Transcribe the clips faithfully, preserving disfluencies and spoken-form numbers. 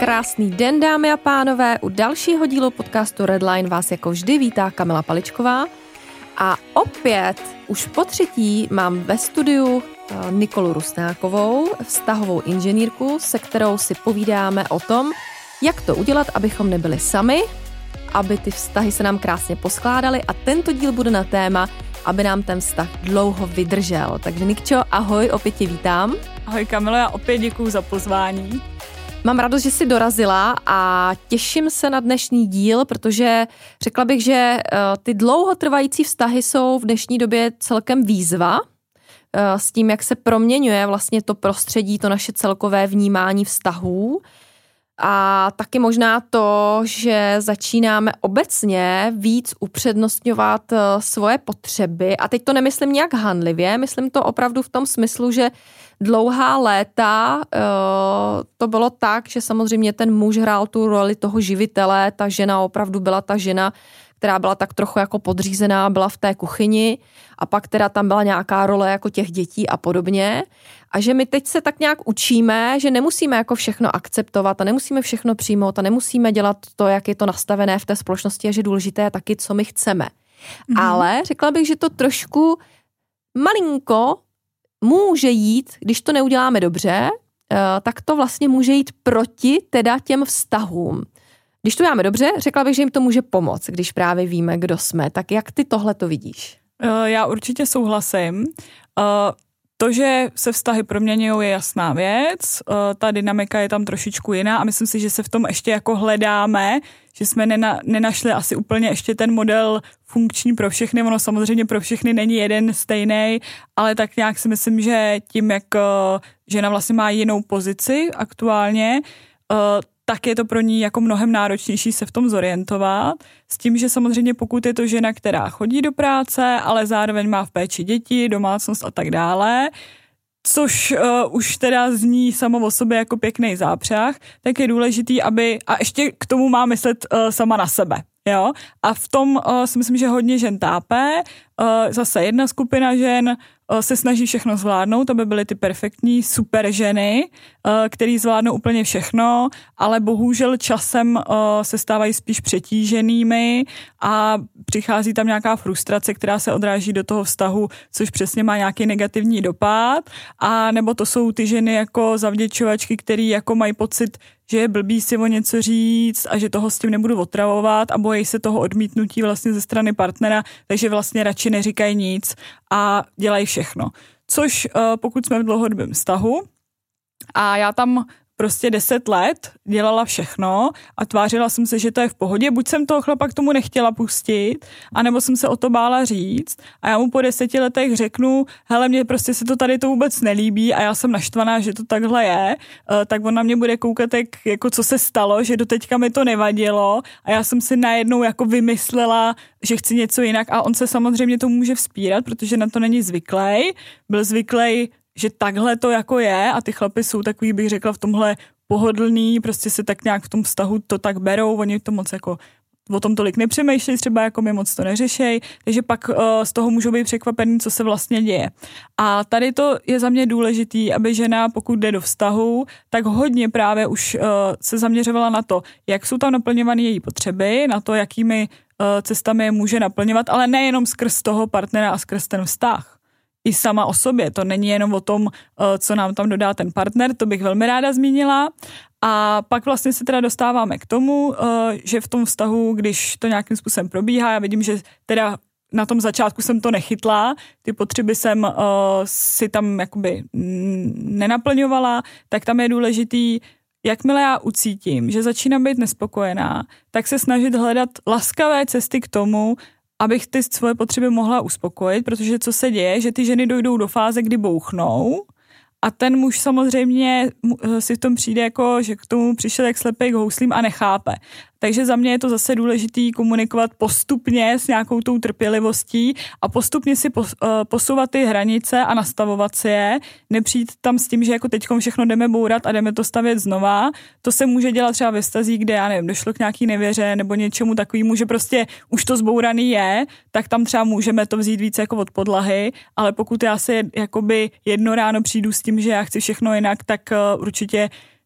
Krásný den, dámy a pánové, u dalšího dílu podcastu Redline vás jako vždy vítá Kamila Paličková a opět už po třetí mám ve studiu Nikolu Rusnákovou, vztahovou inženýrku, se kterou si povídáme o tom, jak to udělat, abychom nebyli sami, aby ty vztahy se nám krásně poskládaly a tento díl bude na téma, aby nám ten vztah dlouho vydržel. Takže Nikčo, ahoj, opět tě vítám. Ahoj Kamilo, já opět děkuju za pozvání. Mám radost, že jsi dorazila a těším se na dnešní díl, protože řekla bych, že ty dlouhotrvající vztahy jsou v dnešní době celkem výzva s tím, jak se proměňuje vlastně to prostředí, to naše celkové vnímání vztahů. A taky možná to, že začínáme obecně víc upřednostňovat svoje potřeby. A teď to nemyslím nějak hanlivě, myslím to opravdu v tom smyslu, že dlouhá léta to bylo tak, že samozřejmě ten muž hrál tu roli toho živitele, ta žena opravdu byla ta žena, která byla tak trochu jako podřízená, byla v té kuchyni a pak teda tam byla nějaká role jako těch dětí a podobně. A že my teď se tak nějak učíme, že nemusíme jako všechno akceptovat a nemusíme všechno přijmout a nemusíme dělat to, jak je to nastavené v té společnosti a že důležité je taky, co my chceme. Mm. Ale řekla bych, že to trošku malinko může jít, když to neuděláme dobře, tak to vlastně může jít proti teda těm vztahům. Když to děláme dobře, řekla bych, že jim to může pomoct, když právě víme, kdo jsme. Tak jak ty tohle to vidíš? Já určitě souhlasím. To, že se vztahy proměňují, je jasná věc. Ta dynamika je tam trošičku jiná a myslím si, že se v tom ještě jako hledáme, že jsme nena, nenašli asi úplně ještě ten model funkční pro všechny. Ono samozřejmě pro všechny není jeden stejný, ale tak nějak si myslím, že tím, jak žena vlastně má jinou pozici aktuálně, tak je to pro ní jako mnohem náročnější se v tom zorientovat. S tím, že samozřejmě pokud je to žena, která chodí do práce, ale zároveň má v péči děti, domácnost a tak dále, což uh, už teda zní samo o sobě jako pěkný zápřah, tak je důležitý, aby, a ještě k tomu má myslet uh, sama na sebe. Jo? A v tom uh, si myslím, že hodně žen tápe. Uh, zase jedna skupina žen uh, se snaží všechno zvládnout, aby byly ty perfektní super ženy, uh, který zvládnou úplně všechno, ale bohužel časem uh, se stávají spíš přetíženými a přichází tam nějaká frustrace, která se odráží do toho vztahu, což přesně má nějaký negativní dopad. A nebo to jsou ty ženy jako zavděčovačky, který jako mají pocit, že je blbý si o něco říct a že toho s tím nebudu otravovat a bojí se toho odmítnutí vlastně ze strany partnera, takže vlastně radši neříkají nic a dělají všechno. Což pokud jsme v dlouhodobém vztahu a já tam prostě deset let dělala všechno a tvářila jsem se, že to je v pohodě. Buď jsem toho chlapa k tomu nechtěla pustit, anebo jsem se o to bála říct a já mu po deseti letech řeknu, hele, mně prostě se to tady to vůbec nelíbí a já jsem naštvaná, že to takhle je, tak on na mě bude koukat, jak, jako co se stalo, že doteďka mi to nevadilo a já jsem si najednou jako vymyslela, že chci něco jinak a on se samozřejmě to může vzpírat, protože na to není zvyklý. Byl zvyklý, že takhle to jako je a ty chlapy jsou takový, bych řekla, v tomhle pohodlný, prostě se tak nějak v tom vztahu to tak berou, oni to moc jako o tom tolik nepřemýšlí, třeba jako mi moc to neřešej, takže pak uh, z toho můžou být překvapený, co se vlastně děje. A tady to je za mě důležitý, aby žena, pokud jde do vztahu, tak hodně právě už uh, se zaměřovala na to, jak jsou tam naplňovány její potřeby, na to, jakými uh, cestami je může naplňovat, ale nejenom skrz toho partnera a skrz ten vztah. I sama o sobě. To není jenom o tom, co nám tam dodá ten partner, to bych velmi ráda zmínila. A pak vlastně se teda dostáváme k tomu, že v tom vztahu, když to nějakým způsobem probíhá, já vidím, že teda na tom začátku jsem to nechytla, ty potřeby jsem si tam jakoby nenaplňovala, tak tam je důležitý, jakmile já ucítím, že začínám být nespokojená, tak se snažit hledat laskavé cesty k tomu, abych ty svoje potřeby mohla uspokojit, protože co se děje, že ty ženy dojdou do fáze, kdy bouchnou a ten muž samozřejmě si v tom přijde jako, že k tomu přišel jak slepej k houslím a nechápe. Takže za mě je to zase důležitý komunikovat postupně s nějakou tou trpělivostí a postupně si posouvat ty hranice a nastavovat si je, nepřijít tam s tím, že jako teďkom všechno jdeme bourat a jdeme to stavět znova. To se může dělat třeba ve vztazích, kde já nevím, došlo k nějaký nevěře nebo něčemu takovému, že prostě už to zbouraný je, tak tam třeba můžeme to vzít více jako od podlahy, ale pokud já se jakoby jedno ráno přijdu s tím, že já chci všechno jinak, tak určitě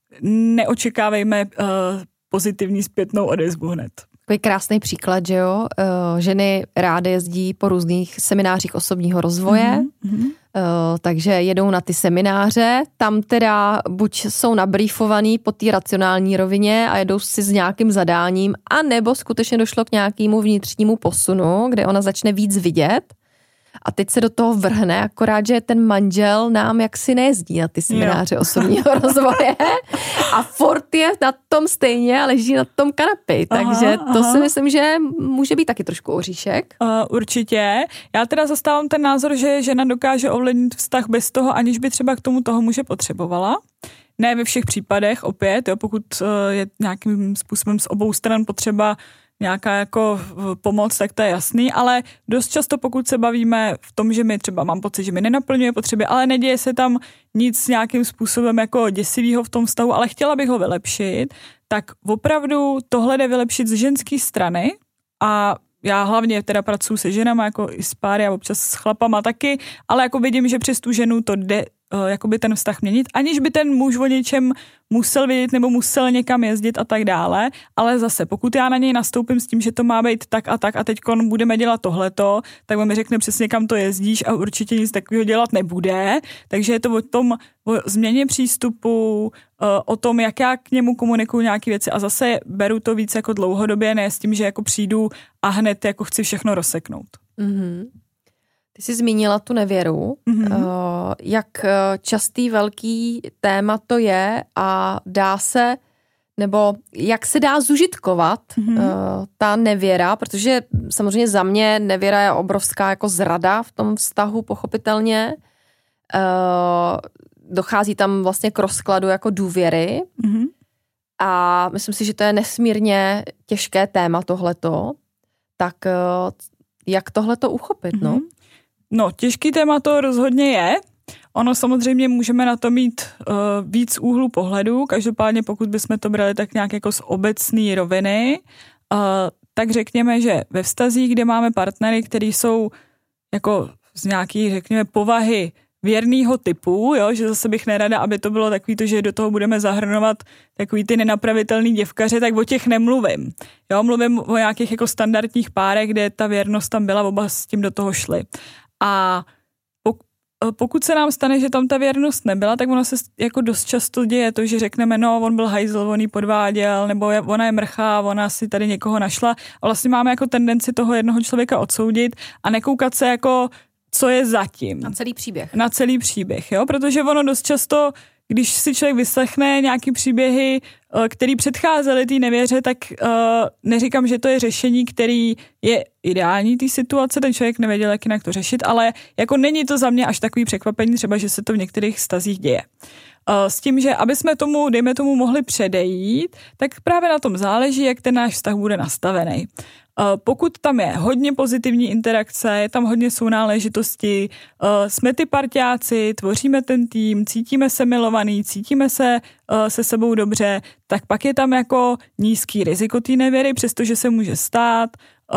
neočekávejme uh, pozitivní zpětnou odezvu hned. Takový krásný příklad, že jo, uh, ženy rády jezdí po různých seminářích osobního rozvoje, mm-hmm. uh, takže jedou na ty semináře, tam teda buď jsou nabrýfovaný po té racionální rovině a jedou si s nějakým zadáním, anebo skutečně došlo k nějakému vnitřnímu posunu, kde ona začne víc vidět. A teď se do toho vrhne, akorát, že ten manžel nám jaksi nejezdí na ty semináře jo. osobního rozvoje a furt je na tom stejně a leží na tom kanapi. Takže aha, to aha. si myslím, že může být taky trošku oříšek. Uh, určitě. Já teda zastávám ten názor, že žena dokáže ovlivnit vztah bez toho, aniž by třeba k tomu toho muže potřebovala. Ne ve všech případech, opět, jo, pokud uh, je nějakým způsobem z obou stran potřeba nějaká jako pomoc, tak to je jasný, ale dost často, pokud se bavíme v tom, že mi třeba mám pocit, že mi nenaplňuje potřeby, ale neděje se tam nic nějakým způsobem jako děsivého v tom vztahu, ale chtěla bych ho vylepšit, tak opravdu tohle jde vylepšit z ženské strany a já hlavně teda pracuji se ženama, jako i s páry a občas s chlapama taky, ale jako vidím, že přes tu ženu to jde jakoby ten vztah měnit, aniž by ten muž o něčem musel vědět nebo musel někam jezdit a tak dále, ale zase, pokud já na něj nastoupím s tím, že to má být tak a tak a teď budeme dělat tohleto, tak on mi řekne přesně, kam to jezdíš a určitě nic takového dělat nebude, takže je to o tom, o změně přístupu, o tom, jak já k němu komunikuju nějaké věci a zase beru to víc jako dlouhodobě, ne s tím, že jako přijdu a hned jako chci všechno rozseknout. Mhm. Ty jsi zmínila tu nevěru, mm-hmm. jak častý velký téma to je a dá se, nebo jak se dá zužitkovat mm-hmm. ta nevěra, protože samozřejmě za mě nevěra je obrovská jako zrada v tom vztahu, pochopitelně. Dochází tam vlastně k rozkladu jako důvěry mm-hmm. a myslím si, že to je nesmírně těžké téma tohleto, tak jak tohleto uchopit, mm-hmm. no? No, těžký téma to rozhodně je. Ono samozřejmě můžeme na to mít uh, víc úhlů pohledu, každopádně pokud bychom to brali tak nějak jako z obecné roviny, uh, tak řekněme, že ve vztazích, kde máme partnery, kteří jsou jako z nějaký, řekněme, povahy věrného typu, jo, že zase bych nerada, aby to bylo takový to, že do toho budeme zahrnovat takový ty nenapravitelný děvkaře, tak o těch nemluvím. Jo, mluvím o nějakých jako standardních párech, kde ta věrnost tam byla, oba s tím do toho šli. A pokud se nám stane, že tam ta věrnost nebyla, tak ono se jako dost často děje to, že řekneme, no, on byl hajzl, on jí podváděl, nebo je, ona je mrchá, ona si tady někoho našla. A vlastně máme jako tendenci toho jednoho člověka odsoudit a nekoukat se jako, co je zatím. Na celý příběh. Na celý příběh, jo, protože ono dost často, když si člověk vyslechne nějaký příběhy, který předcházely té nevěře, tak uh, neříkám, že to je řešení, který je ideální té situace, ten člověk nevěděl, jak jinak to řešit, ale jako není to za mě až takový překvapení, třeba, že se to v některých vztazích děje. Uh, s tím, že aby jsme tomu, dejme tomu, mohli předejít, tak právě na tom záleží, jak ten náš vztah bude nastavený. Pokud tam je hodně pozitivní interakce, je tam hodně sounáležitosti, jsme ty parťáci, tvoříme ten tým, cítíme se milovaný, cítíme se se sebou dobře, tak pak je tam jako nízký riziko té nevěry, přestože se může stát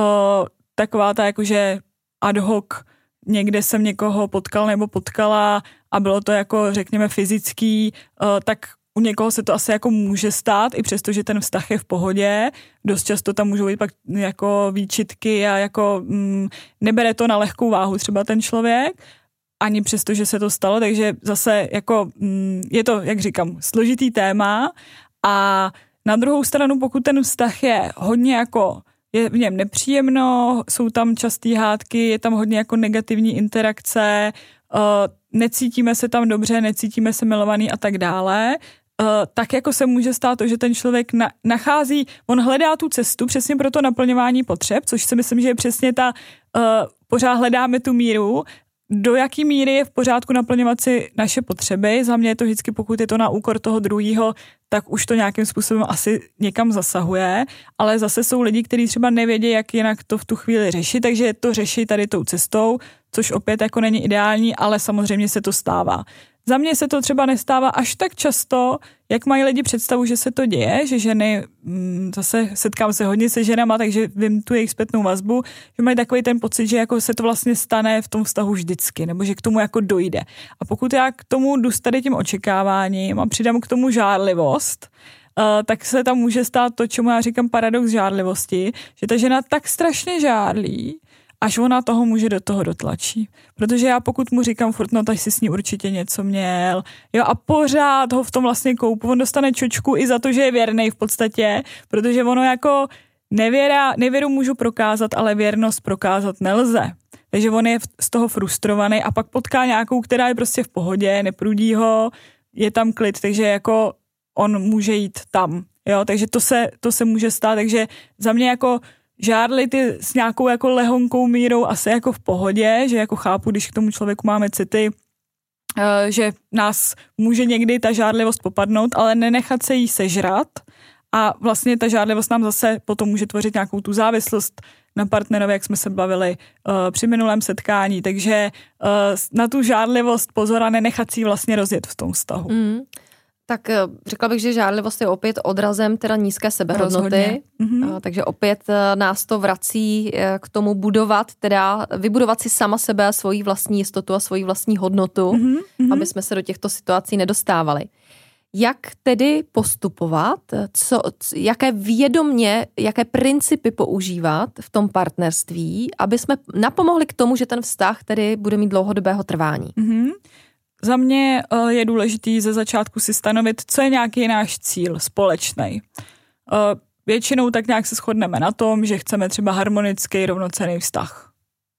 taková ta jakože ad hoc, někde jsem někoho potkal nebo potkala a bylo to jako řekněme fyzický, tak u někoho se to asi jako může stát, i přesto, že ten vztah je v pohodě. Dost často tam můžou být pak jako výčitky a jako mm, nebere to na lehkou váhu třeba ten člověk, ani přesto, že se to stalo, takže zase jako mm, je to, jak říkám, složitý téma a na druhou stranu, pokud ten vztah je hodně jako je v něm nepříjemno, jsou tam častý hádky, je tam hodně jako negativní interakce, uh, necítíme se tam dobře, necítíme se milovaný a tak dále, uh, tak jako se může stát to, že ten člověk na, nachází, on hledá tu cestu přesně pro to naplňování potřeb, což si myslím, že je přesně ta, uh, pořád hledáme tu míru, do jaký míry je v pořádku naplňovat si naše potřeby. Za mě je to vždycky, pokud je to na úkor toho druhého, tak už to nějakým způsobem asi někam zasahuje, ale zase jsou lidi, kteří třeba nevědí, jak jinak to v tu chvíli řešit, takže to řeší tady tou cestou, což opět jako není ideální, ale samozřejmě se to stává. za mě se to třeba nestává až tak často, jak mají lidi představu, že se to děje, že ženy, zase setkám se hodně se ženama, takže vím tu jejich zpětnou vazbu, že mají takový ten pocit, že jako se to vlastně stane v tom vztahu vždycky, nebo že k tomu jako dojde. A pokud já k tomu jdu s tady tím očekáváním a přidám k tomu žárlivost, uh, tak se tam může stát to, čemu já říkám paradox žárlivosti, že ta žena tak strašně žárlí, až ona toho muže do toho dotlačí. Protože já pokud mu říkám furt, no tak si s ní určitě něco měl, jo, a pořád ho v tom vlastně koupu, on dostane čočku i za to, že je věrnej v podstatě, protože ono jako nevěra, nevěru můžu prokázat, ale věrnost prokázat nelze. Takže on je z toho frustrovaný a pak potká nějakou, která je prostě v pohodě, neprudí ho, je tam klid, takže jako on může jít tam, jo, takže to se, to se může stát, takže za mě jako žádli ty s nějakou jako lehonkou mírou asi jako v pohodě, že jako chápu, když k tomu člověku máme city, že nás může někdy ta žádlivost popadnout, ale nenechat se jí sežrat a vlastně ta žádlivost nám zase potom může tvořit nějakou tu závislost na partnerovi, jak jsme se bavili uh, při minulém setkání, takže uh, na tu žádlivost pozor a nenechat si ji vlastně rozjet v tom vztahu. Mm. Tak řekla bych, že žádlivost je opět odrazem teda nízké sebehodnoty, mm-hmm. takže opět nás to vrací k tomu budovat, teda vybudovat si sama sebe, svoji vlastní jistotu a svoji vlastní hodnotu, mm-hmm. aby jsme se do těchto situací nedostávali. Jak tedy postupovat, co, jaké vědomě, jaké principy používat v tom partnerství, aby jsme napomohli k tomu, že ten vztah tedy bude mít dlouhodobého trvání? Mm-hmm. Za mě je důležitý ze začátku si stanovit, co je nějaký náš cíl společný. Většinou tak nějak se shodneme na tom, že chceme třeba harmonický, rovnocenný vztah.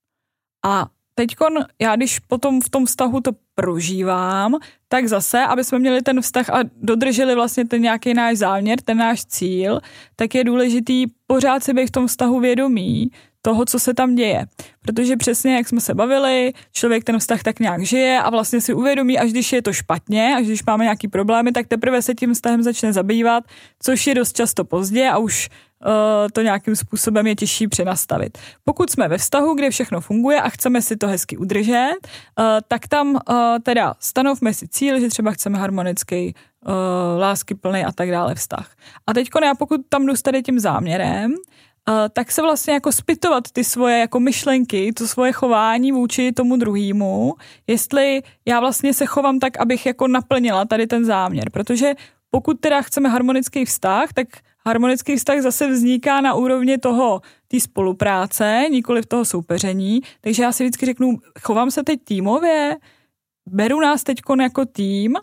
A teďkon já, když potom v tom vztahu to prožívám, tak zase, aby jsme měli ten vztah a dodrželi vlastně ten nějaký náš záměr, ten náš cíl, tak je důležitý pořád si být v tom vztahu vědomí toho, co se tam děje. Protože přesně, jak jsme se bavili, člověk ten vztah tak nějak žije a vlastně si uvědomí, až když je to špatně, až když máme nějaký problémy, tak teprve se tím vztahem začne zabývat, což je dost často pozdě a už uh, to nějakým způsobem je těžší přenastavit. Pokud jsme ve vztahu, kde všechno funguje a chceme si to hezky udržet, uh, tak tam uh, teda stanovme si cíl, že třeba chceme harmonický, uh, láskyplný a tak dále vztah. A teďko já pokud tam jdu s tady tím záměrem, Uh, tak se vlastně jako zpytovat ty svoje jako myšlenky, to svoje chování vůči tomu druhému, jestli já vlastně se chovám tak, abych jako naplnila tady ten záměr, protože pokud teda chceme harmonický vztah, tak harmonický vztah zase vzniká na úrovni toho té spolupráce, nikoli v toho soupeření, takže já si vždycky řeknu, chovám se teď týmově, beru nás teďkon jako tým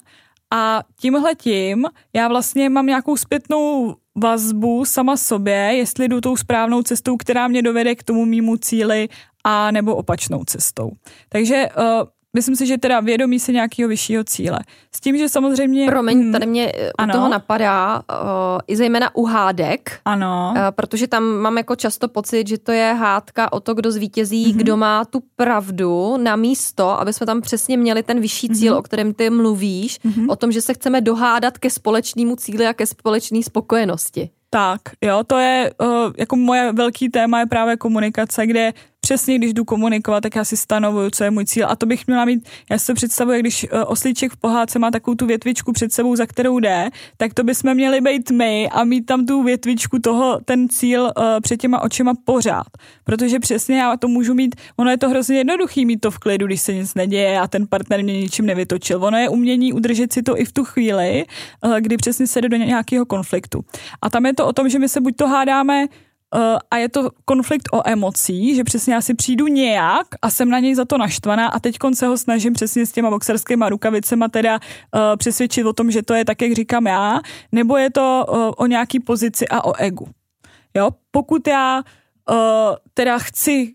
a tímhletím já vlastně mám nějakou zpětnou vazbu sama sobě, jestli jdu tou správnou cestou, která mě dovede k tomu mýmu cíli a nebo opačnou cestou. Takže uh, myslím si, že teda vědomí se nějakého vyššího cíle. S tím, že samozřejmě... Promiň, tady mě u toho napadá uh, i zejména u hádek, ano. Uh, protože tam mám jako často pocit, že to je hádka o to, kdo zvítězí, mm-hmm. kdo má tu pravdu na místo, aby jsme tam přesně měli ten vyšší cíl, mm-hmm. o kterém ty mluvíš, mm-hmm. o tom, že se chceme dohádat ke společnému cíli a ke společné spokojenosti. Tak, jo, to je uh, jako moje velký téma je právě komunikace, kde přesně, když jdu komunikovat, tak já si stanovuju, co je můj cíl a to bych měla mít, já si to představuji, když uh, oslíček v pohádce má takovou tu větvičku před sebou, za kterou jde, tak to bychom měli být my a mít tam tu větvičku toho, ten cíl uh, před těma očima pořád, protože přesně já to můžu mít, ono je to hrozně jednoduchý mít to v klidu, když se nic neděje a ten partner mě ničím nevytočil, ono je umění udržet si to i v tu chvíli, uh, kdy přesně se jde do nějakého konfliktu. A tam je to o tom, že my se buď to hádáme uh, a je to konflikt o emocí, že přesně já si přijdu nějak a jsem na něj za to naštvaná a teďkon se ho snažím přesně s těma boxerskýma rukavicema teda uh, přesvědčit o tom, že to je tak, jak říkám já, nebo je to uh, o nějaký pozici a o egu. Jo? Pokud já uh, teda chci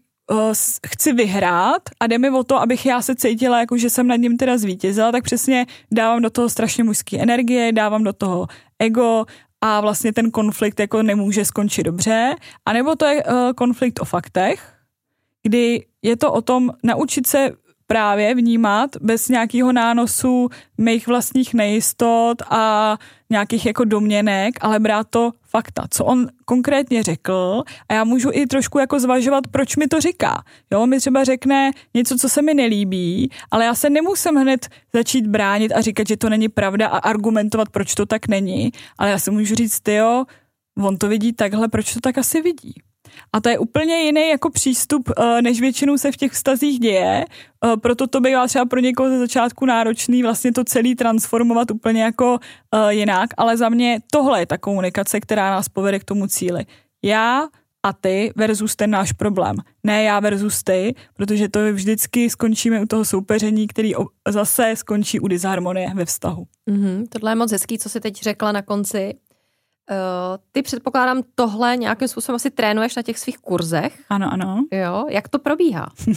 chci vyhrát a jde mi o to, abych já se cítila, jako že jsem nad ním teda zvítězila, tak přesně dávám do toho strašně mužské energie, dávám do toho ego a vlastně ten konflikt jako nemůže skončit dobře. A nebo to je uh, konflikt o faktech, kdy je to o tom naučit se právě vnímat bez nějakého nánosu mých vlastních nejistot a nějakých jako domněnek, ale brát to fakta, co on konkrétně řekl a já můžu i trošku jako zvažovat, proč mi to říká. Jo, mi třeba řekne něco, co se mi nelíbí, ale já se nemusím hned začít bránit a říkat, že to není pravda a argumentovat, proč to tak není, ale já si můžu říct, tyjo, on to vidí takhle, proč to tak asi vidí. A to je úplně jiný jako přístup, než většinou se v těch vztazích děje, proto to bývá třeba pro někoho ze začátku náročný vlastně to celý transformovat úplně jako jinak, ale za mě tohle je ta komunikace, která nás povede k tomu cíli. Já a ty versus ten náš problém. Ne já versus ty, protože to vždycky skončíme u toho soupeření, který zase skončí u disharmonie ve vztahu. Mm-hmm, tohle je moc hezký, co jsi teď řekla na konci. Uh, ty předpokládám tohle nějakým způsobem asi trénuješ na těch svých kurzech. Ano, ano. Jo, jak to probíhá? uh,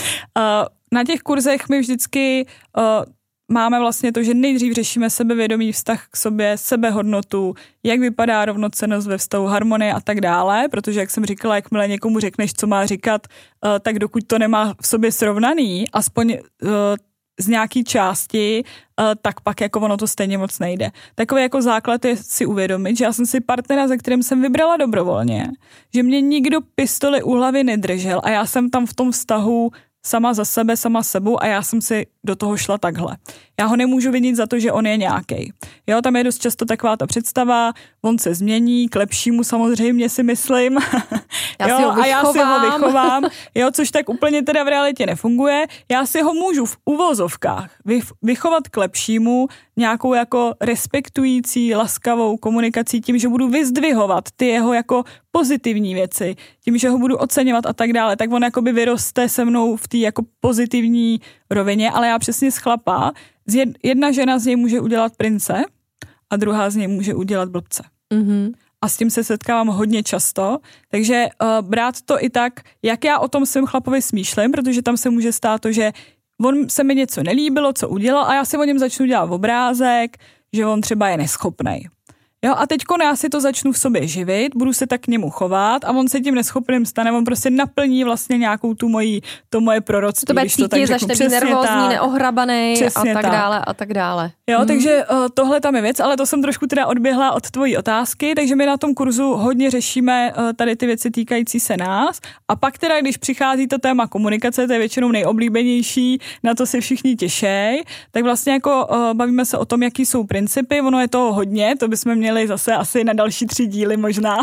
na těch kurzech my vždycky uh, máme vlastně to, že nejdřív řešíme sebevědomý vztah k sobě, sebehodnotu, jak vypadá rovnocennost ve vztahu, harmonie a tak dále, protože jak jsem říkala, jakmile někomu řekneš, co má říkat, uh, tak dokud to nemá v sobě srovnaný, aspoň uh, z nějaký části, tak pak jako ono to stejně moc nejde. Takový jako základ je si uvědomit, že já jsem si partnera, ze kterým jsem vybrala dobrovolně, že mě nikdo pistoli u hlavy nedržel a já jsem tam v tom vztahu sama za sebe, sama sebou a já jsem si do toho šla takhle. Já ho nemůžu vinit za to, že on je nějakej. Jo, tam je dost často taková ta představa, on se změní, k lepšímu samozřejmě si myslím. Já jo, si ho a já si ho vychovám, jo, což tak úplně teda v realitě nefunguje. Já si ho můžu v uvozovkách vychovat k lepšímu nějakou jako respektující, laskavou komunikací tím, že budu vyzdvihovat ty jeho jako pozitivní věci, tím, že ho budu oceňovat a tak dále, tak on jakoby vyroste se mnou v té jako pozitivní rovině, ale já přesně z chlapa, jedna žena z něj může udělat prince a druhá z něj může udělat blbce. Mm-hmm. A s tím se setkávám hodně často, takže uh, brát to i tak, jak já o tom svém chlapovi smýšlím, protože tam se může stát to, že on se mi něco nelíbilo, co udělal a já si o něm začnu dělat obrázek, že on třeba je neschopnej. Jo, a teďko já si to začnu v sobě živit, budu se tak k němu chovat a on se tím neschopným stane, on prostě naplní vlastně nějakou tu moji, to moje proroctví. To bude cítit, začne být nervózní, neohrabaný a tak, tak dále a tak dále. Jo, hmm. takže uh, tohle tam je věc, ale to jsem trošku teda odběhla od tvojí otázky, takže my na tom kurzu hodně řešíme uh, tady ty věci týkající se nás a pak teda, když přichází to téma komunikace, to je většinou nejoblíbenější, na to se všichni těšej, tak vlastně jako uh, bavíme se o tom, jaký jsou principy, ono je toho hodně, to bychom měli zase asi na další tři díly možná.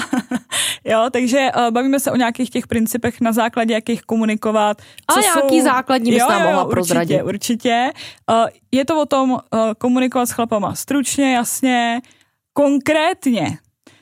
Jo, takže uh, bavíme se o nějakých těch principech, na základě jakých komunikovat. A nějaký jsou... základní bys nám mohla prozradit. Určitě, určitě. Uh, je to o tom uh, komunikovat s chlapama stručně, jasně, konkrétně.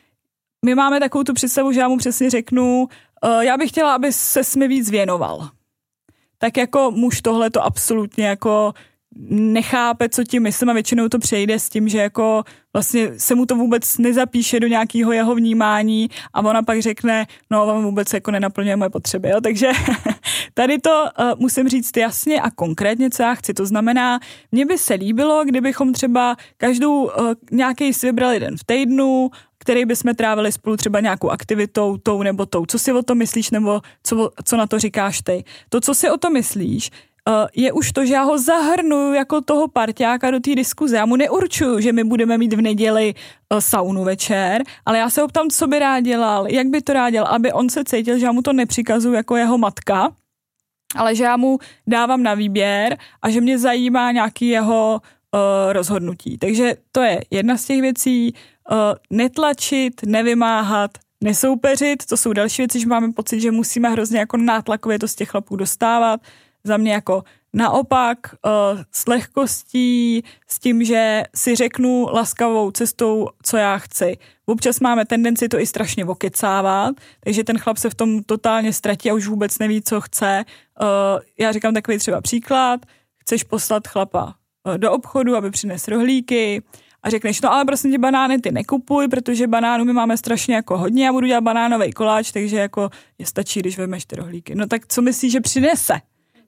My máme takovou tu představu, že já mu přesně řeknu, uh, já bych chtěla, aby ses mi víc věnoval. Tak jako muž tohle to absolutně jako nechápe, co tím myslím a většinou to přejde s tím, že jako vlastně se mu to vůbec nezapíše do nějakého jeho vnímání a ona pak řekne, no on vůbec jako nenaplňuje moje potřeby, jo, takže tady to uh, musím říct jasně a konkrétně, co já chci, to znamená, mně by se líbilo, kdybychom třeba každou uh, nějaký si vybrali den v týdnu, který bychom trávili spolu třeba nějakou aktivitou, tou nebo tou. Co si o tom myslíš, nebo co, co na to říkáš ty? To, co si o tom myslíš, je už to, že já ho zahrnuju jako toho parťáka do té diskuze. Já mu neurčuju, že my budeme mít v neděli saunu večer, ale já se ho ptám, co by rád dělal, jak by to rád dělal, aby on se cítil, že já mu to nepřikazuju jako jeho matka, ale že já mu dávám na výběr a že mě zajímá nějaký jeho uh, rozhodnutí. Takže to je jedna z těch věcí. Uh, netlačit, nevymáhat, nesoupeřit, to jsou další věci, že máme pocit, že musíme hrozně jako nátlakově to z těch chlapů dostávat. Za mě jako naopak uh, s lehkostí, s tím, že si řeknu laskavou cestou, co já chci. Občas máme tendenci to i strašně okecávat, takže ten chlap se v tom totálně ztratí a už vůbec neví, co chce. Uh, já říkám takový třeba příklad, chceš poslat chlapa uh, do obchodu, aby přines rohlíky a řekneš, no ale prosím tě, banány ty nekupuj, protože banánů my máme strašně jako hodně, já budu dělat banánový koláč, takže jako je stačí, když vemeš ty rohlíky. No tak co myslíš, že přinese?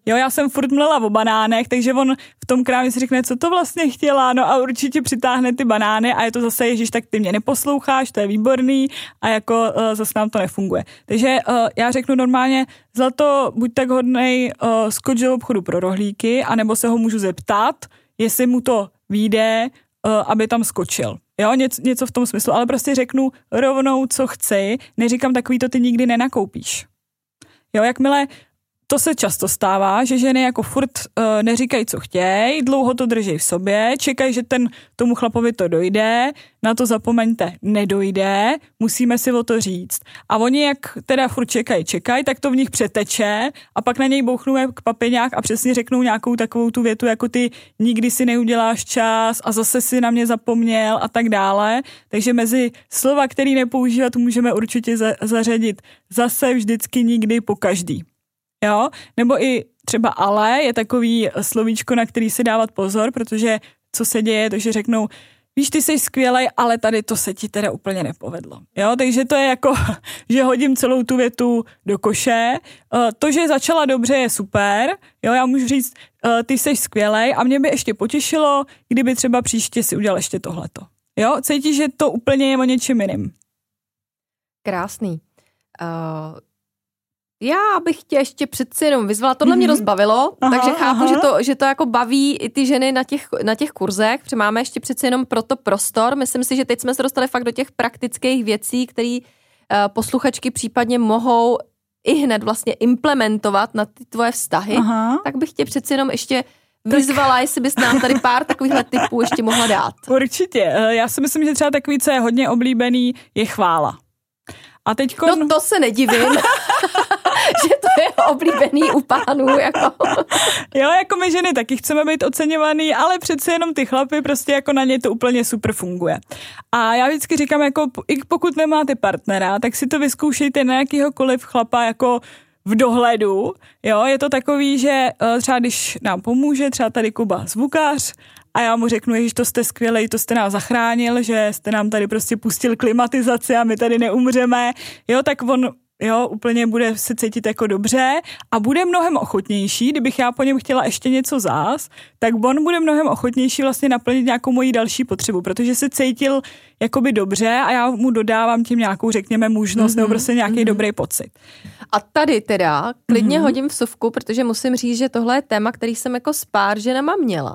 Jo, já jsem furt mlela o banánech, takže on v tom krámě si řekne, co to vlastně chtěla, no a určitě přitáhne ty banány a je to zase, ježiš, tak ty mě neposloucháš, to je výborný a jako uh, zase nám to nefunguje. Takže uh, já řeknu normálně, Zlato, buď tak hodnej, uh, skoč do obchodu pro rohlíky, anebo se ho můžu zeptat, jestli mu to vyjde, uh, aby tam skočil. Jo, něco, něco v tom smyslu, ale prostě řeknu rovnou, co chci, neříkám takový to ty nikdy nenakoupíš. Jo, jakmile to se často stává, že ženy jako furt uh, neříkají, co chtějí, dlouho to drží v sobě, čekají, že ten tomu chlapovi to dojde, na to zapomeňte, nedojde, musíme si o to říct. A oni jak teda furt čekají, čekají, tak to v nich přeteče a pak na něj bouchneme k papiňák a přesně řeknou nějakou takovou tu větu, jako ty nikdy si neuděláš čas a zase si na mě zapomněl a tak dále. Takže mezi slova, který nepoužívat, můžeme určitě za- zařadit zase, vždycky, nikdy, pokaždý. Jo, nebo i třeba ale je takový slovíčko, na který si dávat pozor, protože co se děje, to, že řeknou, víš, ty jsi skvělej, ale tady to se ti teda úplně nepovedlo. Jo, takže to je jako, že hodím celou tu větu do koše. To, že začala dobře, je super. Jo, já můžu říct, ty jsi skvělej a mě by ještě potěšilo, kdyby třeba příště si udělal ještě tohleto. Jo, cítíš, že to úplně je o něčem jiným. Krásný. Uh... Já bych tě ještě přeci jenom vyzvala, tohle mm-hmm. mě dost bavilo, aha, takže chápu, že to, že to jako baví i ty ženy na těch, na těch kurzech, protože máme ještě přeci jenom proto prostor. Myslím si, že teď jsme se dostali fakt do těch praktických věcí, které uh, posluchačky případně mohou i hned vlastně implementovat na ty tvoje vztahy. Aha. Tak bych tě přeci jenom ještě vyzvala, tak jestli bys nám tady pár takovýchhle tipů ještě mohla dát. Určitě. Já si myslím, že třeba takový, co je hodně oblíbený, je chvála. A teďko... No to se nedivím, že to je oblíbený u pánů. Jako. Jo, jako my ženy taky chceme být oceňovaný, ale přece jenom ty chlapy prostě jako na ně to úplně super funguje. A já vždycky říkám, jako i pokud nemáte partnera, tak si to vyzkoušejte na jakýhokoliv chlapa jako v dohledu. Jo, je to takový, že třeba když nám pomůže, třeba tady Kuba zvukař, a já mu řeknu, ježiš, to jste skvělej, to jste nás zachránil, že jste nám tady prostě pustil klimatizaci a my tady neumřeme, jo, tak on, jo, úplně bude se cítit jako dobře a bude mnohem ochotnější, kdybych já po něm chtěla ještě něco zás, tak on bude mnohem ochotnější vlastně naplnit nějakou moji další potřebu, protože se cítil jakoby dobře a já mu dodávám tím nějakou, řekněme, možnost mm-hmm. nebo prostě nějaký mm-hmm. dobrý pocit. A tady teda klidně mm-hmm. hodím vsuvku, protože musím říct, že tohle je téma, který jsem jako s pár ženama měla.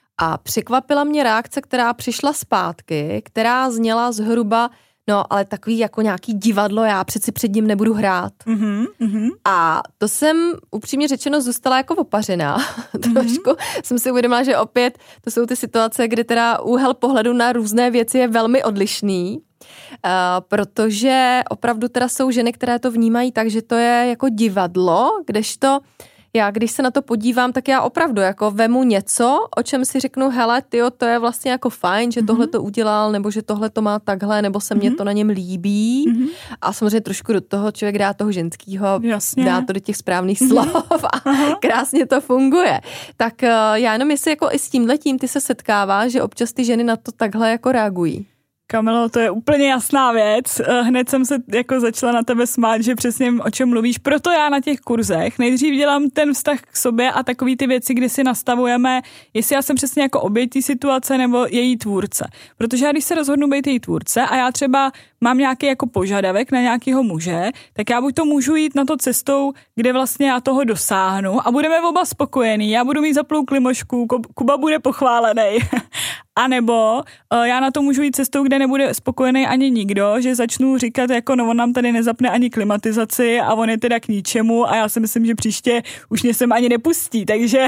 A překvapila mě reakce, která přišla zpátky, která zněla zhruba, no ale takový jako nějaký divadlo, já přeci před ním nebudu hrát. Mm-hmm, mm-hmm. A to jsem upřímně řečeno zůstala jako opařená. Mm-hmm. Trošku jsem si uvědomila, že opět to jsou ty situace, kde teda úhel pohledu na různé věci je velmi odlišný. Uh, protože opravdu teda jsou ženy, které to vnímají tak, že to je jako divadlo, kdežto já, když se na to podívám, tak já opravdu jako vemu něco, o čem si řeknu, hele, tyjo, to je vlastně jako fajn, že mm-hmm. tohle to udělal, nebo že tohle to má takhle, nebo se mně mm-hmm. to na něm líbí. Mm-hmm. A samozřejmě trošku do toho člověk dá toho ženskýho, Jasně. dá to do těch správných mm-hmm. slov a Aha. krásně to funguje. Tak uh, já jenom jestli jako i s tímhletím ty se setkáváš, že občas ty ženy na to takhle jako reagují. Kamilo, to je úplně jasná věc. Hned jsem se jako začala na tebe smát, že přesně o čem mluvíš. Proto já na těch kurzech nejdřív dělám ten vztah k sobě a takový ty věci, kdy si nastavujeme, jestli já jsem přesně jako oběť té situace nebo její tvůrce. Protože já když se rozhodnu být její tvůrce a já třeba mám nějaký jako požadavek na nějakého muže, tak já buď to můžu jít na to cestou, kde vlastně já toho dosáhnu a budeme oba spokojení. Já budu mít zaplou klimošku, Kuba bude pochválený. A nebo uh, já na to můžu jít cestou, kde nebude spokojený ani nikdo, že začnu říkat, jako no on nám tady nezapne ani klimatizaci a on je teda k ničemu a já si myslím, že příště už mě sem ani nepustí, takže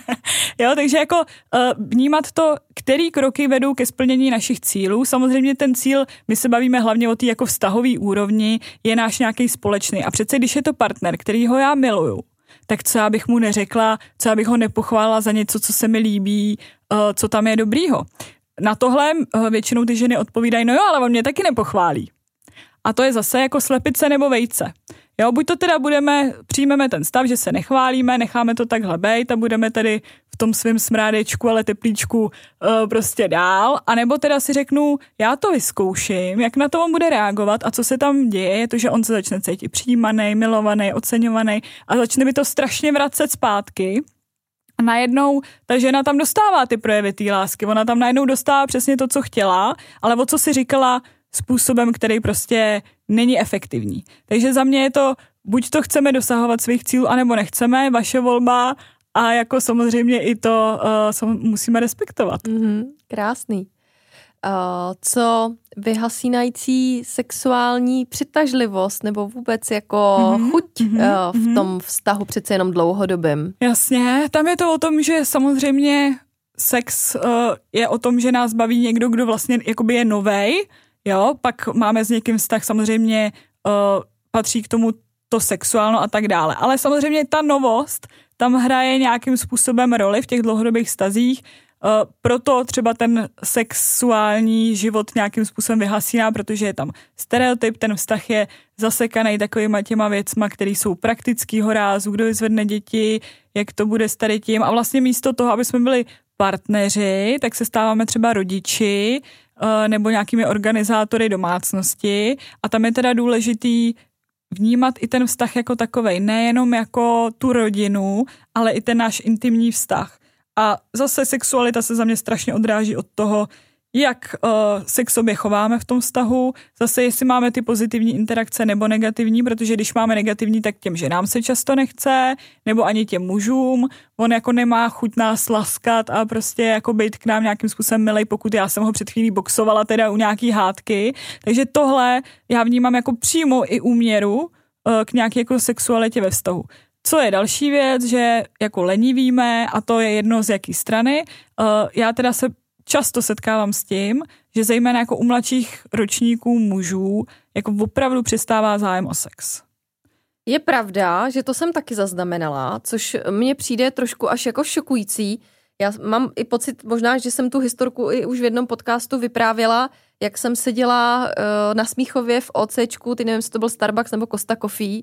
jo, takže jako uh, vnímat to, který kroky vedou ke splnění našich cílů. Samozřejmě ten cíl, my se bavíme hlavně o té jako vztahový úrovni, je náš nějaký společný a přece když je to partner, kterýho já miluju, tak co já bych mu neřekla, co já bych ho nepochválila za něco, co se mi líbí, co tam je dobrýho. Na tohle většinou ty ženy odpovídají, no jo, ale on mě taky nepochválí. A to je zase jako slepice nebo vejce. Jo, buď to teda budeme, přijmeme ten stav, že se nechválíme, necháme to takhle bejt a budeme tedy v tom svém smrádečku, ale teplíčku uh, prostě dál, anebo teda si řeknu, já to vyzkouším, jak na to on bude reagovat a co se tam děje, je to, že on se začne cítit přijímaný, milovaný, oceňovaný a začne mi to strašně vracet zpátky. A najednou ta žena tam dostává ty projevy té lásky, ona tam najednou dostává přesně to, co chtěla, ale o co si říkala způsobem, který prostě není efektivní. Takže za mě je to, buď to chceme dosahovat svých cílů, anebo nechceme, vaše volba a jako samozřejmě i to uh, musíme respektovat. Mm-hmm, krásný. Uh, co vyhasínající sexuální přitažlivost nebo vůbec jako mm-hmm, chuť mm-hmm, uh, v tom vztahu přece jenom dlouhodobým? Jasně, tam je to o tom, že samozřejmě sex uh, je o tom, že nás baví někdo, kdo vlastně jakoby je novej, jo, pak máme s někým vztah, samozřejmě uh, patří k tomu to sexuálno a tak dále, ale samozřejmě ta novost tam hraje nějakým způsobem roli v těch dlouhodobých vztazích. Uh, proto třeba ten sexuální život nějakým způsobem vyhasíná, protože je tam stereotyp, ten vztah je zasekaný takovýma těma věcma, které jsou praktického rázu, kdo vyzvedne děti, jak to bude s tady tím a vlastně místo toho, aby jsme byli partneři, tak se stáváme třeba rodiči uh, nebo nějakými organizátory domácnosti a tam je teda důležitý vnímat i ten vztah jako takovej, nejenom jako tu rodinu, ale i ten náš intimní vztah. A zase sexualita se za mě strašně odráží od toho, jak uh, se k sobě chováme v tom vztahu, zase jestli máme ty pozitivní interakce nebo negativní, protože když máme negativní, tak těm ženám se často nechce, nebo ani těm mužům, on jako nemá chuť nás laskat a prostě jako být k nám nějakým způsobem milej, pokud já jsem ho před chvílí boxovala teda u nějaký hádky, takže tohle já vnímám jako přímou i úměru uh, k nějaké jako sexualitě ve vztahu. Co je další věc, že jako lenivíme a to je jedno z jaký strany, uh, já teda se často setkávám s tím, že zejména jako u mladších ročníků mužů jako opravdu přestává zájem o sex. Je pravda, že to jsem taky zaznamenala, což mně přijde trošku až jako šokující. Já mám i pocit, možná, že jsem tu historku i už v jednom podcastu vyprávěla, jak jsem seděla uh, na Smíchově v OCčku, ty nevím, jestli to byl Starbucks nebo Costa Coffee,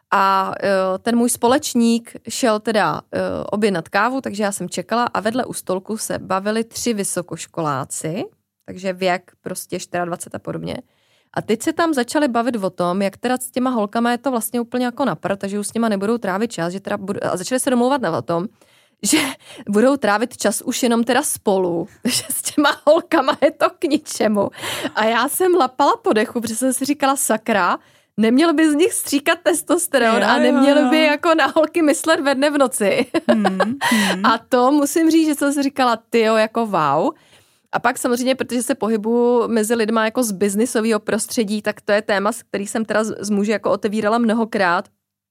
a uh, ten můj společník šel teda uh, objednat kávu, takže já jsem čekala a vedle u stolku se bavili tři vysokoškoláci, takže věk prostě dvacet čtyři a podobně. A teď se tam začali bavit o tom, jak teda s těma holkama je to vlastně úplně jako na prd, takže už s těma nebudou trávit čas, že teda budou, a začali se domlouvat na o tom, že budou trávit čas už jenom teda spolu, že s těma holkama je to k ničemu. A já jsem lapala po dechu, protože jsem si říkala sakra, neměl by z nich stříkat testosteron a neměl by jako na holky myslet ve dne v noci. Hmm, hmm. A to musím říct, že jsem si říkala, tyjo, jako wow. A pak samozřejmě, protože se pohybuju mezi lidma jako z biznisového prostředí, tak to je téma, s který jsem teda z muži jako otevírala mnohokrát.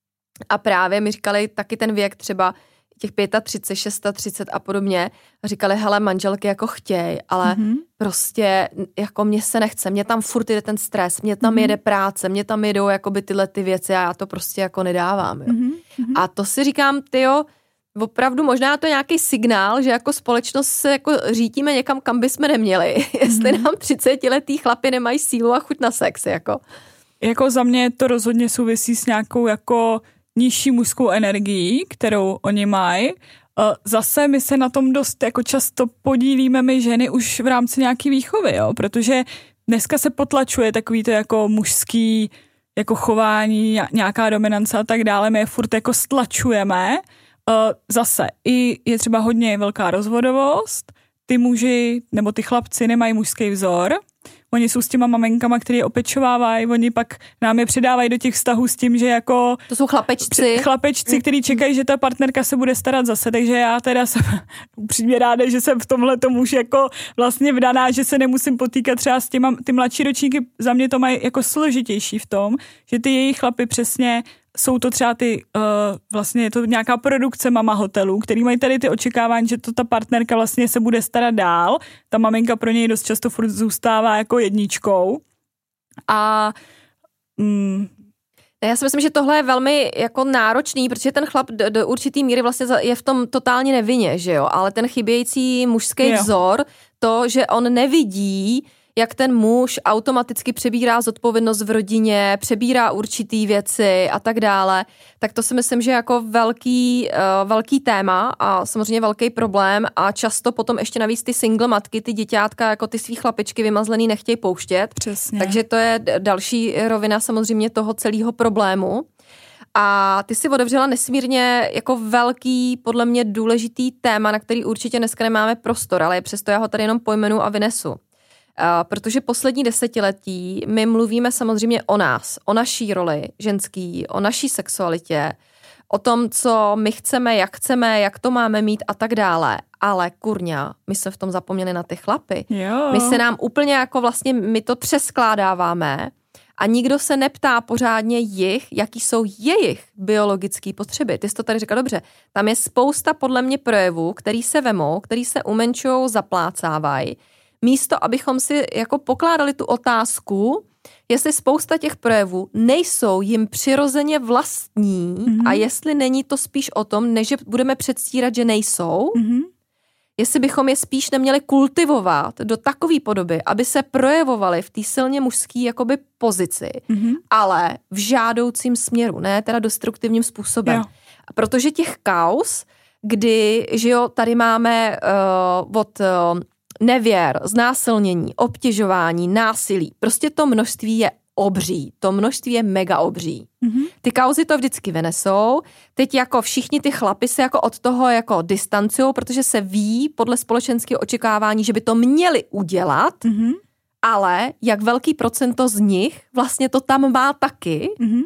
A právě mi říkali taky ten věk třeba těch třicet pět, třicet šest a podobně. A říkali, hele, manželky jako chtěj, ale mm-hmm. prostě jako mně se nechce, mně tam furt jde ten stres, mně tam mm-hmm. jede práce, mně tam jedou jakoby tyhle ty věci a já to prostě jako nedávám. Jo. Mm-hmm. A to si říkám, tyjo, opravdu možná to je nějaký signál, že jako společnost se jako řítíme někam, kam bychom neměli. Mm-hmm. Jestli nám třicetiletý chlapi nemají sílu a chuť na sex, jako. Jako za mě to rozhodně souvisí s nějakou jako nižší mužskou energií, kterou oni mají. Zase my se na tom dost jako často podílíme my ženy už v rámci nějaký výchovy, jo? Protože dneska se potlačuje takový to jako mužský jako chování, nějaká dominance a tak dále, my je furt jako stlačujeme. Zase i je třeba hodně velká rozvodovost, ty muži nebo ty chlapci nemají mužský vzor, oni jsou s těma maminkama, který je opečovávají, oni pak nám je přidávají do těch vztahů s tím, že jako... To jsou chlapečci. Chlapečci, který čekají, že ta partnerka se bude starat zase, takže já teda jsem upřímně ráda, že jsem v tomhle tomu už jako vlastně vdaná, že se nemusím potýkat třeba s těma, ty mladší ročníky, za mě to mají jako složitější v tom, že ty jejich chlapy přesně jsou to třeba ty, uh, vlastně je to nějaká produkce mama hotelů, který mají tady ty očekávání, že to ta partnerka vlastně se bude starat dál. Ta maminka pro něj dost často furt zůstává jako jedničkou. A mm, já si myslím, že tohle je velmi jako náročný, protože ten chlap do, do určitý míry vlastně je v tom totálně nevinně, že jo, ale ten chybějící mužský jo. vzor, to, že on nevidí, jak ten muž automaticky přebírá zodpovědnost v rodině, přebírá určitý věci a tak dále, tak to si myslím, že je jako velký, uh, velký téma a samozřejmě velký problém a často potom ještě navíc ty single matky, ty děťátka, jako ty svý chlapičky vymazlený nechtějí pouštět. Přesně. Takže to je další rovina samozřejmě toho celého problému. A ty si otevřela nesmírně jako velký, podle mě důležitý téma, na který určitě dneska nemáme prostor, ale přesto já ho tady jenom pojmenu a vynesu. Uh, protože poslední desetiletí my mluvíme samozřejmě o nás, o naší roli ženský, o naší sexualitě, o tom, co my chceme, jak chceme, jak to máme mít a tak dále. Ale kurňa, my jsme v tom zapomněli na ty chlapy. Jo. My se nám úplně jako vlastně, my to přeskládáváme a nikdo se neptá pořádně jich, jaký jsou jejich biologické potřeby. Ty jsi to tady řekla dobře. Tam je spousta podle mě projevů, který se vemou, který se umenčujou, zaplácávají. Místo, abychom si jako pokládali tu otázku, jestli spousta těch projevů nejsou jim přirozeně vlastní mm-hmm. a jestli není to spíš o tom, než budeme předstírat, že nejsou, mm-hmm. jestli bychom je spíš neměli kultivovat do takové podoby, aby se projevovaly v té silně mužské jakoby pozici, mm-hmm. ale v žádoucím směru, ne teda destruktivním způsobem. Jo. Protože těch kauz, kdy, že jo, tady máme uh, od uh, nevěr, znásilnění, obtěžování, násilí, prostě to množství je obří, to množství je mega obří. Mm-hmm. Ty kauzy to vždycky vynesou, teď jako všichni ty chlapi se jako od toho jako distancujou, protože se ví podle společenského očekávání, že by to měli udělat, mm-hmm. ale jak velký procento z nich vlastně to tam má taky. Mm-hmm.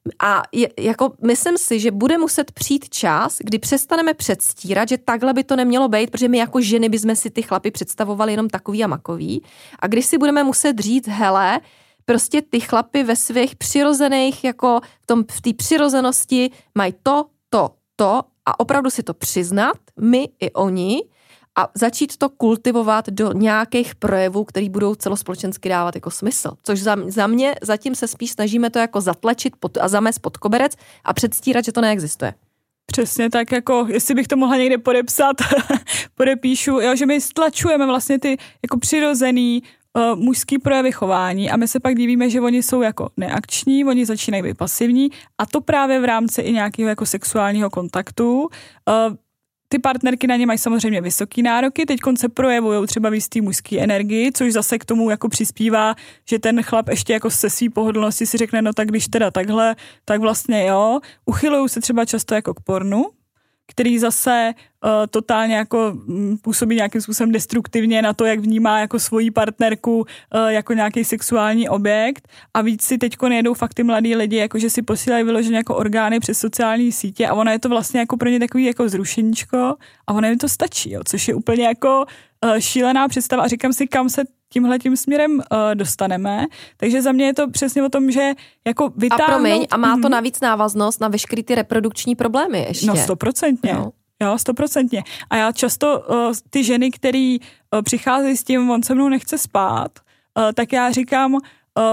A je, jako myslím si, že bude muset přijít čas, kdy přestaneme předstírat, že takhle by to nemělo být, protože my jako ženy bychom si ty chlapy představovali jenom takový a makový. A když si budeme muset říct, hele, prostě ty chlapy ve svých přirozených, jako v tom, v té přirozenosti mají to, to, to a opravdu si to přiznat, my i oni, a začít to kultivovat do nějakých projevů, který budou celospolečensky dávat jako smysl. Což za, za mě zatím se spíš snažíme to jako zatlačit pod, a zamést pod koberec a předstírat, že to neexistuje. Přesně tak, jako jestli bych to mohla někde podepsat, podepíšu, jo, že my stlačujeme vlastně ty jako přirozený uh, mužský projevy chování a my se pak divíme, že oni jsou jako neakční, oni začínají být pasivní a to právě v rámci i nějakého jako sexuálního kontaktu. Uh, Ty partnerky na ně mají samozřejmě vysoký nároky, teď se projevují třeba v jistý mužský energii, což zase k tomu jako přispívá, že ten chlap ještě jako se svý pohodlnosti si řekne, no tak když teda takhle, tak vlastně jo. Uchylují se třeba často jako k pornu, který zase uh, totálně jako m, působí nějakým způsobem destruktivně na to, jak vnímá jako svoji partnerku uh, jako nějaký sexuální objekt a víc si teďko nejedou fakt ty mladí lidi, jako že si posílají vyloženě jako orgány přes sociální sítě a ono je to vlastně jako pro ně takový jako zrušeníčko a ono jim to stačí, jo, což je úplně jako uh, šílená představa a říkám si, kam se tímhletím směrem uh, dostaneme. Takže za mě je to přesně o tom, že jako vytáhnout... A promiň, a má to navíc návaznost na veškerý ty reprodukční problémy ještě. No stoprocentně. No. Jo, stoprocentně. A já často uh, ty ženy, který uh, přicházejí s tím, on se mnou nechce spát, uh, tak já říkám... Uh,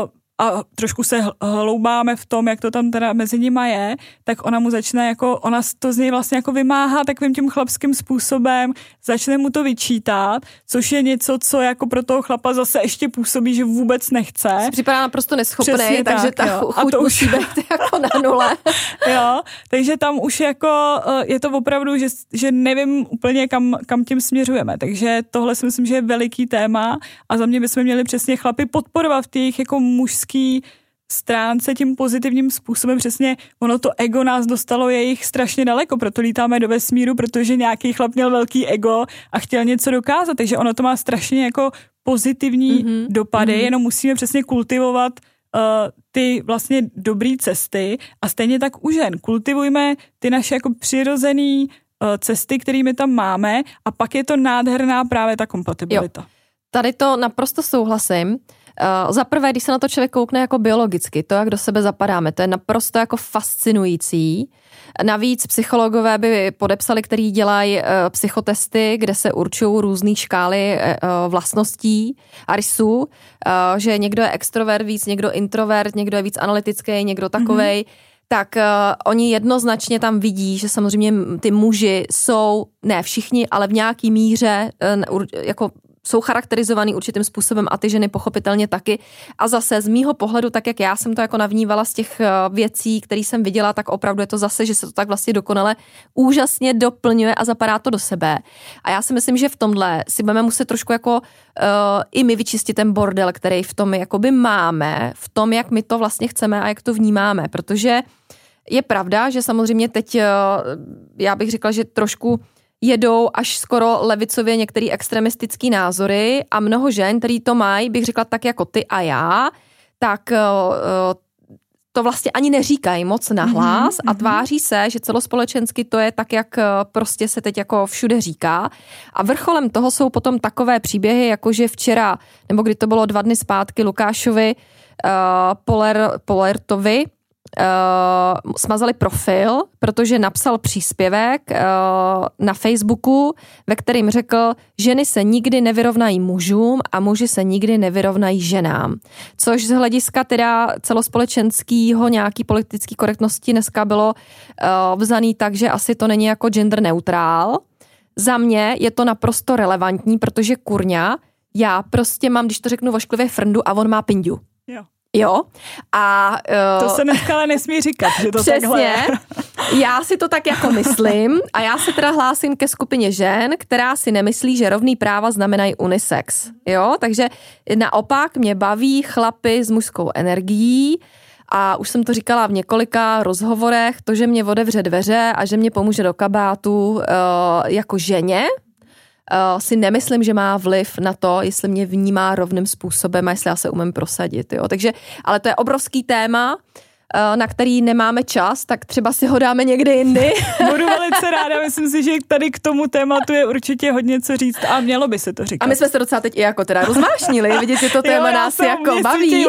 a trošku se hloubáme v tom, jak to tam teda mezi nima je, tak ona mu začne jako, ona to z něj vlastně jako vymáhá takovým tím chlapským způsobem, začne mu to vyčítat, což je něco, co jako pro toho chlapa zase ještě působí, že vůbec nechce. Se připadá naprosto neschopný, přesně takže tak, ta jo. chuť to musí už... být jako na nule. Jo, takže tam už jako je to opravdu, že, že nevím úplně kam, kam tím směřujeme, takže tohle si myslím, že je veliký téma a za mě bychom měli přesně chlapy podporovat v těch jako mužských stránce tím pozitivním způsobem. Přesně ono to ego nás dostalo jejich strašně daleko, proto lítáme do vesmíru, protože nějaký chlap měl velký ego a chtěl něco dokázat, takže ono to má strašně jako pozitivní mm-hmm. dopady, mm-hmm. jenom musíme přesně kultivovat uh, ty vlastně dobrý cesty a stejně tak u žen. Kultivujme ty naše jako přirozený uh, cesty, kterými tam máme a pak je to nádherná právě ta kompatibilita. Jo. Tady to naprosto souhlasím. Uh, za prvé, když se na to člověk koukne jako biologicky, to, jak do sebe zapadáme, to je naprosto jako fascinující. Navíc psychologové by podepsali, který dělají uh, psychotesty, kde se určují různé škály uh, vlastností a rysů, uh, že někdo je extrovert víc, někdo introvert, někdo je víc analytický, někdo takovej. Mm-hmm. Tak uh, oni jednoznačně tam vidí, že samozřejmě ty muži jsou, ne všichni, ale v nějaký míře uh, jako jsou charakterizovaný určitým způsobem a ty ženy pochopitelně taky. A zase z mýho pohledu, tak jak já jsem to jako navnívala z těch věcí, které jsem viděla, tak opravdu je to zase, že se to tak vlastně dokonale úžasně doplňuje a zapadá to do sebe. A já si myslím, že v tomhle si budeme muset trošku jako uh, i my vyčistit ten bordel, který v tom jakoby máme, v tom, jak my to vlastně chceme a jak to vnímáme, protože je pravda, že samozřejmě teď, uh, já bych řekla, že trošku jedou až skoro levicově některé extremistické názory a mnoho žen, který to mají, bych řekla tak jako ty a já, tak uh, to vlastně ani neříkají moc nahlas mm-hmm. a tváří se, že celospolečensky to je tak, jak prostě se teď jako všude říká. A vrcholem toho jsou potom takové příběhy, jako že včera, nebo kdy to bylo dva dny zpátky, Lukášovi uh, Poler, Polertovi Uh, smazali profil, protože napsal příspěvek uh, na Facebooku, ve kterým řekl, ženy se nikdy nevyrovnají mužům a muži se nikdy nevyrovnají ženám. Což z hlediska teda celospolečenského nějaký politický korektnosti dneska bylo uh, vzaný tak, že asi to není jako gender neutral. Za mě je to naprosto relevantní, protože kurňa, já prostě mám, když to řeknu vošklivě, frndu a on má pindu. Jo. Jo. A, uh, to se dneska ale nesmí říkat, že to přesně, takhle je. Já si to tak jako myslím a já se teda hlásím ke skupině žen, která si nemyslí, že rovný práva znamenají unisex. Jo, takže naopak mě baví chlapy s mužskou energií a už jsem to říkala v několika rozhovorech, to, že mě otevře dveře a že mě pomůže do kabátu uh, jako ženě, Uh, si nemyslím, že má vliv na to, jestli mě vnímá rovným způsobem a jestli já se umím prosadit. Jo. Takže, ale to je obrovský téma, uh, na který nemáme čas, tak třeba si ho dáme někdy jindy. Budu velice ráda, myslím si, že tady k tomu tématu je určitě hodně co říct a mělo by se to říkat. A my jsme se docela teď i jako teda rozvášnili, vidět, že to téma jo, nás jako baví.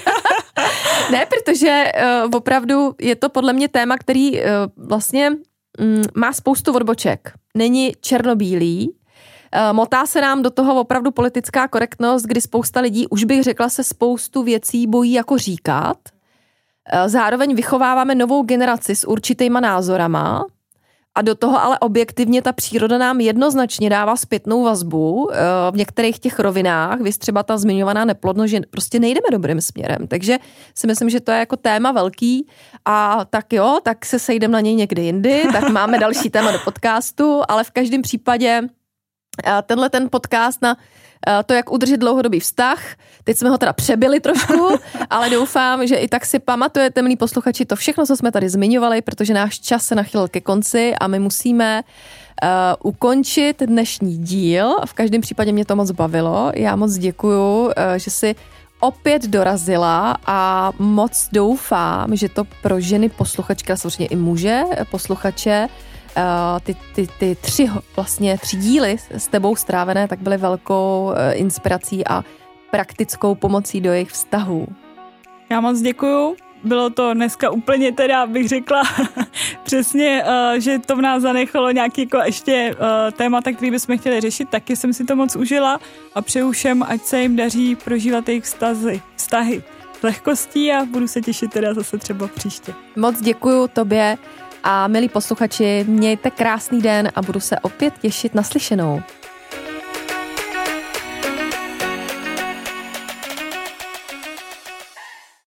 Ne, protože uh, opravdu je to podle mě téma, který uh, vlastně um, má spoustu odboček. Není černobílý. Motá se nám do toho opravdu politická korektnost, kdy spousta lidí, už bych řekla, se spoustu věcí bojí jako říkat. Zároveň vychováváme novou generaci s určitýma názorama a do toho ale objektivně ta příroda nám jednoznačně dává zpětnou vazbu v některých těch rovinách, viz třeba ta zmiňovaná neplodnost, že prostě nejdeme dobrým směrem. Takže si myslím, že to je jako téma velký a tak jo, tak se sejdeme na něj někdy jindy, tak máme další téma do podcastu, ale v každém případě tenhle ten podcast na to, jak udržet dlouhodobý vztah. Teď jsme ho teda přebili trošku, ale doufám, že i tak si pamatujete, milí posluchači, to všechno, co jsme tady zmiňovali, protože náš čas se nachylil ke konci a my musíme uh, ukončit dnešní díl. V každém případě mě to moc bavilo. Já moc děkuju, uh, že si opět dorazila a moc doufám, že to pro ženy posluchačky a samozřejmě i muže posluchače Uh, ty, ty, ty tři vlastně tři díly s tebou strávené tak byly velkou uh, inspirací a praktickou pomocí do jejich vztahů. Já moc děkuju. Bylo to dneska úplně teda, bych řekla, přesně, uh, že to v nás zanechalo nějaký jako ještě uh, témata, který bychom chtěli řešit. Taky jsem si to moc užila a přeju všem, ať se jim daří prožívat jejich vztahy, vztahy lehkostí a budu se těšit teda zase třeba příště. Moc děkuju tobě. A milí posluchači, mějte krásný den a budu se opět těšit na slyšenou.